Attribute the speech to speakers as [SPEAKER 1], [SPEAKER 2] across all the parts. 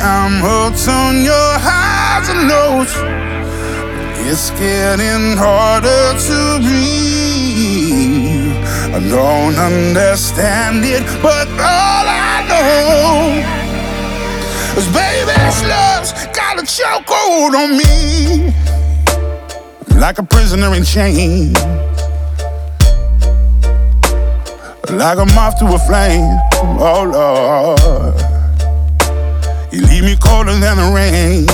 [SPEAKER 1] I'm hooked on your highs and lows. It's getting harder to breathe. I don't understand it, but all I know is baby, this love's got a chokehold on me, like a prisoner in chains, like a moth to a flame. Oh Lord, you leave me colder than the rain.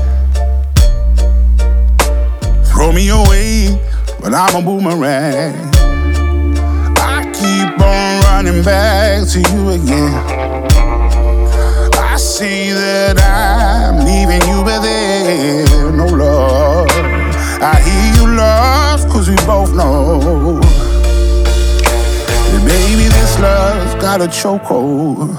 [SPEAKER 1] Throw me away, but I'm a boomerang. I keep on running back to you again. I see that I'm leaving you, but there no love. I hear you lost, cause we both know that baby, this love's got a chokehold.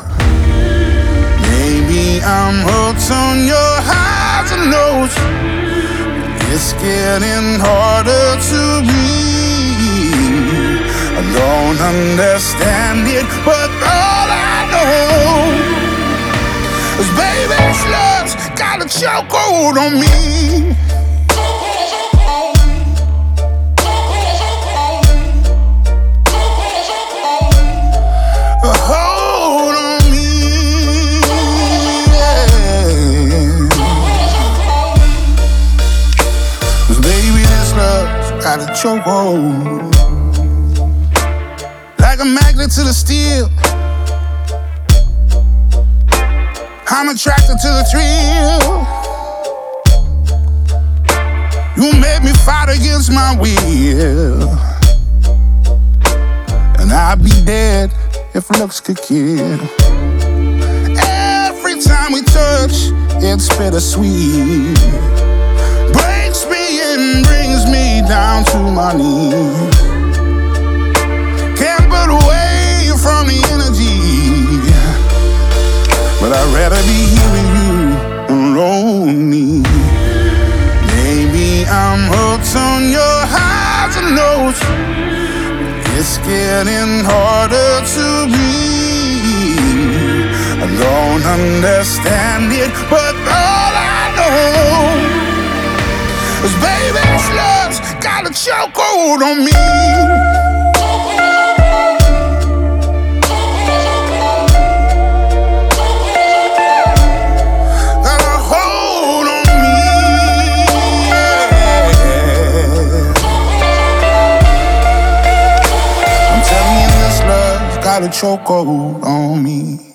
[SPEAKER 1] Maybe I'm hooked on your highs and lows. It's getting harder to breathe. I don't understand it, but all I know is baby, this love's got a chokehold on me. A hold on me, yeah. 'Cause baby, this love's got a chokehold, like a magnet to the steel. I'm attracted to the thrill. You made me fight against my will, and I'd be dead if looks could kill. Every time we touch, it's bittersweet. Breaks me and brings me down to my knees. Can't put away from the energy, but I'd rather be here with you and lonely. Maybe I'm hooked on your highs and lows. It's getting harder to breathe. I don't understand it, but all I know is baby, this love's got a chokehold on me. Got a chokehold on me.